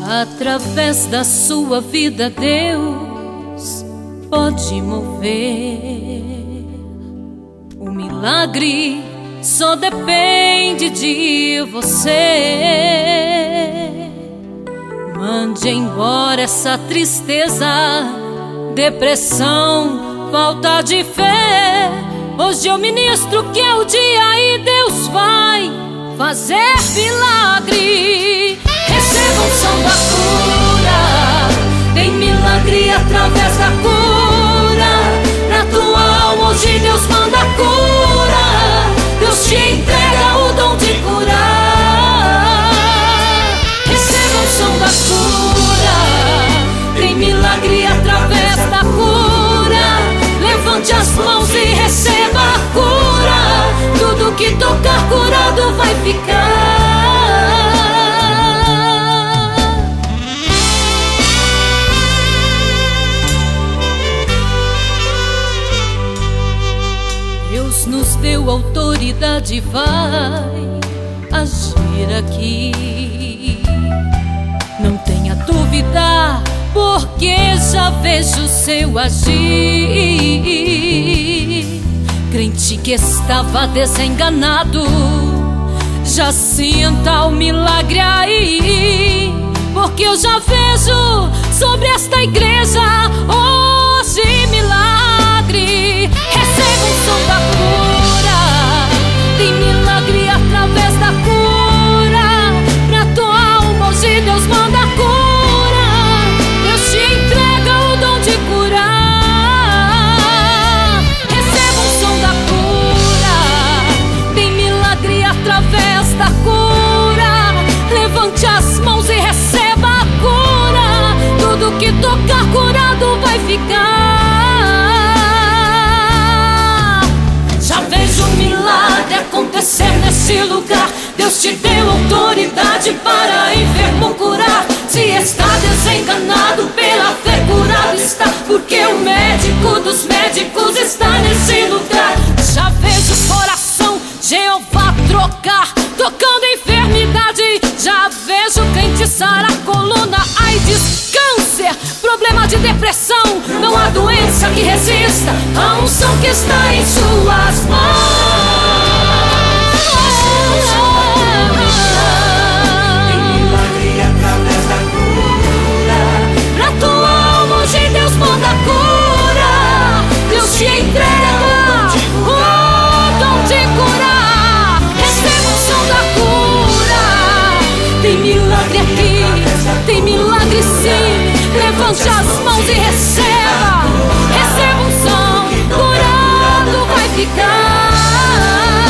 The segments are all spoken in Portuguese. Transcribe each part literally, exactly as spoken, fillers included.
Através da sua vida, Deus pode mover. O milagre só depende de você. Mande embora essa tristeza, depressão, falta de fé. Hoje eu ministro que é o dia e Deus vai fazer milagre. Receba a unção da cura, tem milagre através da cura. Na tua alma hoje Deus manda cura. Deus te entrega o dom de curar. Receba a unção da cura, tem milagre através da cura. Levante as mãos e receba a cura. Tudo que tocar curado vai ficar. Deus nos deu autoridade, vai agir aqui. Não tenha dúvida, porque já vejo o seu agir. Crente que estava desenganado, já sinta o milagre aí, porque eu já vejo sobre esta igreja hoje milagre. Receba o som da cura, tem milagre através da cura. Pra tua alma hoje Deus manda cura. Deus te entrega o dom de curar. Receba o som da cura, tem milagre através da cura. Levante as mãos e receba a cura. Tudo que tocar curado vai ficar. Já vejo um milagre acontecer nesse lugar. Deus te deu autoridade para enfermo curar. Se está desenganado, pela fé curado está, porque o médico dos médicos está nesse lugar. Já vejo o coração Jeová trocar, tocando enfermidade. Já vejo crente sarar, coluna, AIDS, câncer, problema de depressão. Não há doença que resista à unção que está em suas mãos. Tem milagre através da cura. Pra tua alma hoje Deus manda cura. Deus te entrega o dom de curar. Receba o som da cura, tem milagre aqui, tem milagre sim. Levante as mãos e receba. Receba um som, curado vai ficar.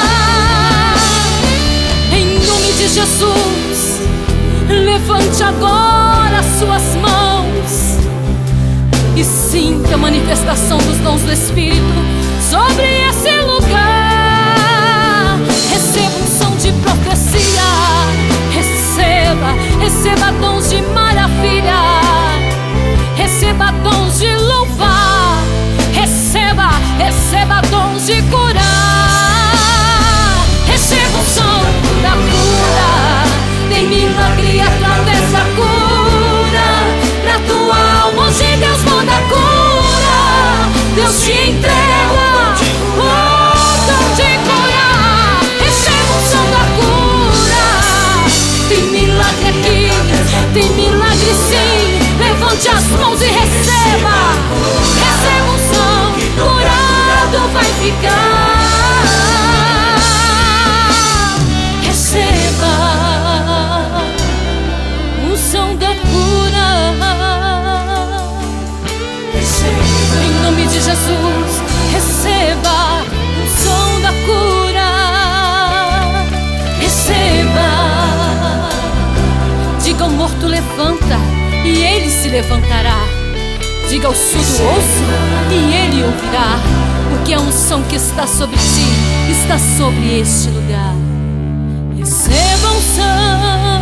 Em nome de Jesus, levante agora as suas mãos e sinta a manifestação dos dons do Espírito sobre esse lugar. Receba um som de profecia, receba, receba dons de maravilha, receba dons de louvar, receba, receba dons de curar. Receba o som da cura, tem milagre através da cura. Pra tua alma hoje Deus manda cura. Deus te entrega o dom de curar. Receba o som da cura, tem milagre aqui, tem milagre sim. Levante as mãos e receba. Receba um som, curado vai ficar. Receba o som da cura. Em nome de Jesus, receba o som da cura. Receba. Diga ao morto levanta e ele se levantará. Diga ao surdo ouça e ele ouvirá, porque a unção que está sobre ti está sobre este lugar. Receba a unção.